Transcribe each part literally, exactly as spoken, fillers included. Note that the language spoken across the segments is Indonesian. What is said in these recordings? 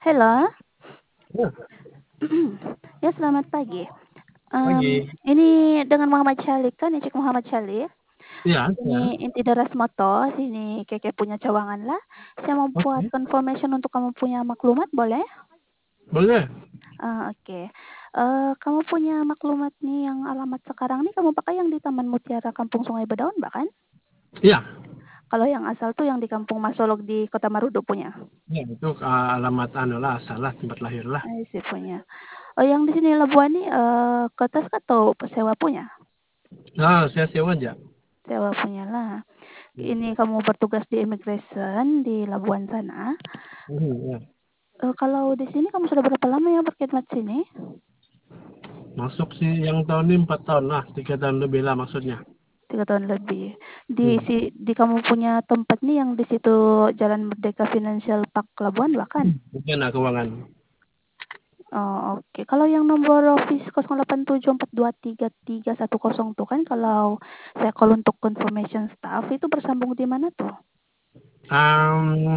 Halo. Ya. Ya, selamat pagi. Um, Pagi. ini dengan Muhammad Syalik kan, Icik Muhammad Syalik. Iya, iya. Ini inti Daras Moto, sini Keke punya cawangan lah. Saya mau buat Oke. confirmation untuk kamu punya maklumat, boleh? Boleh. Ah, Oke. Eh, kamu punya maklumat nih yang alamat sekarang nih kamu pakai yang di Taman Mutiara Kampung Sungai Bedaun, bahkan? Iya. Kalau yang asal tuh yang di Kampung Masolok di Kota Marudu punya. Ya, itu uh, alamat anu lah, salah tempat lahir lah. Eh, sih punya. Oh, yang di sini Labuan nih eh kertas atau sewa punya? Nah, saya sewa aja. Sewa punya lah. Hmm. Ini kamu bertugas di immigration di Labuan sana. Hmm, ya. Eh, kalau di sini kamu sudah berapa lama ya berkhidmat sini? Masuk sih yang tahun ini empat tahun lah, tiga tahun lebih lah maksudnya. Tiga tahun lebih. Di Hmm. si di kamu punya tempat nih yang di situ Jalan Merdeka Financial Park Labuan bahkan. Rencana keuangan. Oh, oke. Okay. Kalau yang nomor office nol delapan tujuh empat dua tiga tiga satu nol tuh kan kalau saya call untuk confirmation staff itu bersambung di mana tuh? Um,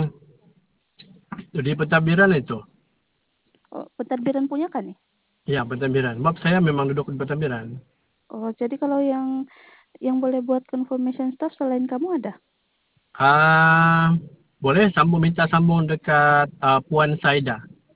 di Petambiran itu. Oh, Petarbiran punya kan nih? Iya, Petambiran. Maaf, saya memang duduk di Petambiran. Oh, jadi kalau yang yang boleh buat confirmation staff selain kamu ada? Ah, boleh sambung minta sambung dekat uh, Puan Saida.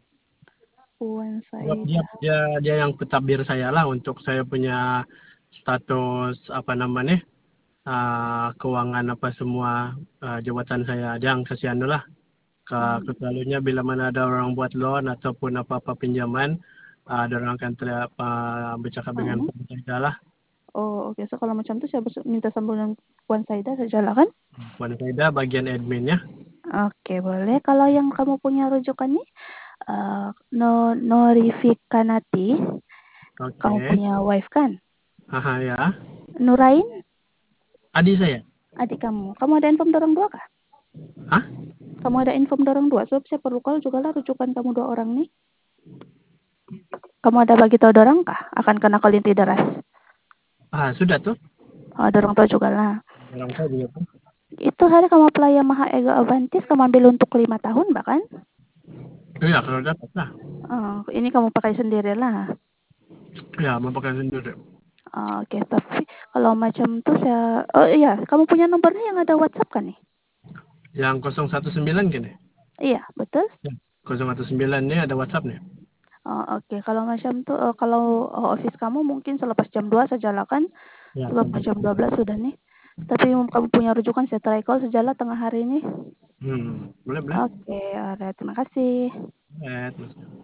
Puan Sebab dia Saida. dia dia yang petabir saya lah untuk saya punya status apa namanya uh, keuangan apa semua uh, jabatan saya dia yang kasihan lah ke Hmm. selalunya bila mana ada orang buat loan ataupun apa-apa pinjaman uh, ada orang akan ter, uh, bercakap dengan Hmm. pemerintah lah. Oh, oke. Okay. So kalau macam tuh saya minta sambungan Puan Saida saja lah kan? Puan Saida bagian adminnya. Oke, okay, boleh. Kalau yang kamu punya rujukan nih, uh, no Norifikanati, Oke. kamu Okay. punya wife kan? Haha ya. Nurain, Adik saya. adik kamu. Kamu ada inform dorong dua kah? Hah? Kamu ada inform dorong dua. Sebab saya perlu kalau juga lah rujukan kamu dua orang nih. Kamu ada bagi tahu dorong kah? Akan kena kolinti deras. Ah, sudah tuh. Oh, dorong tahu juga lah. Orang tahu juga tuh. Itu hari kamu pelaya Maha Ego Avantis, kamu ambil untuk lima tahun bahkan. Iya, kalau dapat lah. Oh, ini kamu pakai sendiri lah. Ya, mau pakai sendiri. Oh, Oke, okay. Tapi kalau macam tuh saya, oh iya, kamu punya nomornya yang ada WhatsApp kan nih? Yang nol satu sembilan gini. Iya, betul. Ya. nol satu sembilan nih ada WhatsApp nih. Oh, Oke, okay. Kalau macam tuh, uh, kalau uh, office kamu mungkin selepas jam dua saja lah kan? Ya, Sebab sampai. jam dua belas sudah nih. Tapi kamu punya rujukan, saya try call sejalan tengah hari ini. Hmm, boleh boleh. Oke, okay, alright, terima kasih. Eh,